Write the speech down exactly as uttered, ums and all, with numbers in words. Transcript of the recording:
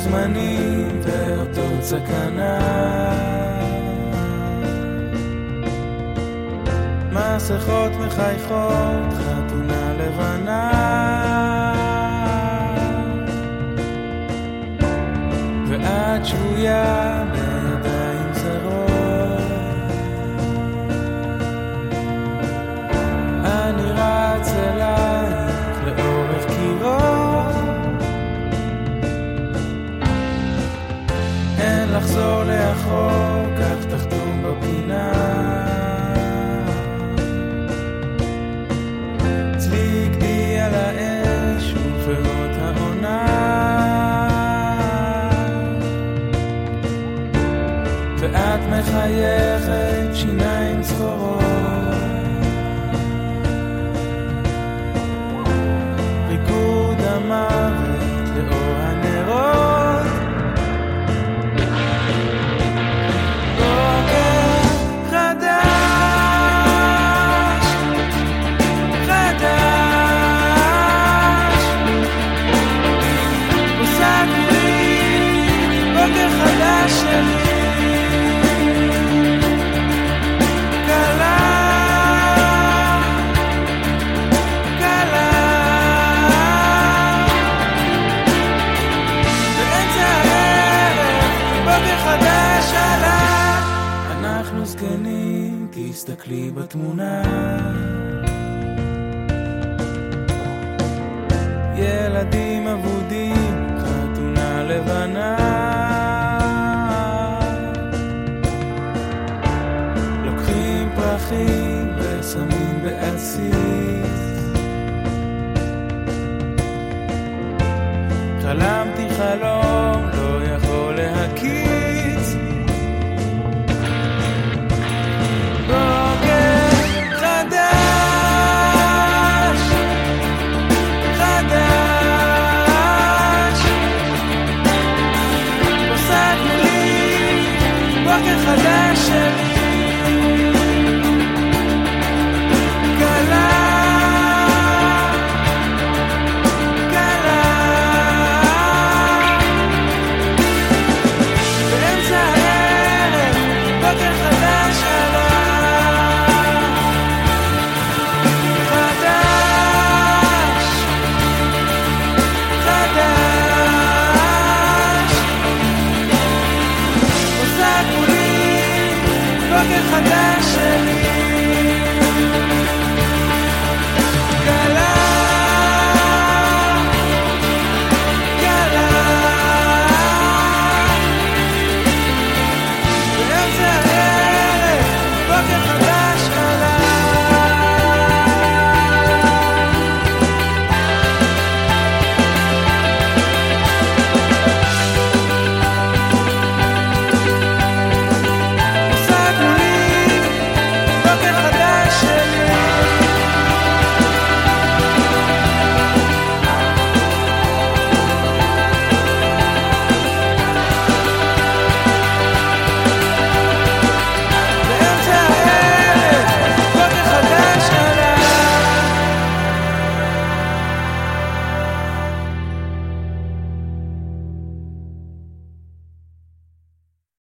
זמנים ואותות סכנה, מסכות מחייכות, חתונה לבנה, ואת שבויה בידיים זרות. אני רץ אלייך לאורך קירות, אין לחזור לאחור, כך תחתום בפינה. צבי גדי על האש ופירות העונה, ואת מחייכת שיניים צחורות, ריקוד המוות לאור הנרות. בוקר חדש, חדש, פוסק לי בוקר חדש שלי, אנחנו זקנים, תסתכלי בתמונה, ילדים אבודים, חתונה לבנה, לוקחים פרחים ושמים בעסיס. חלמתי חלום לא יכול להקיץ, בוקר חדש, חדש, פוסק לי בוקר חדש שלי, קלה, קלה, באמצע הערב בוקר חדש עלה, בוקר חדש שלי.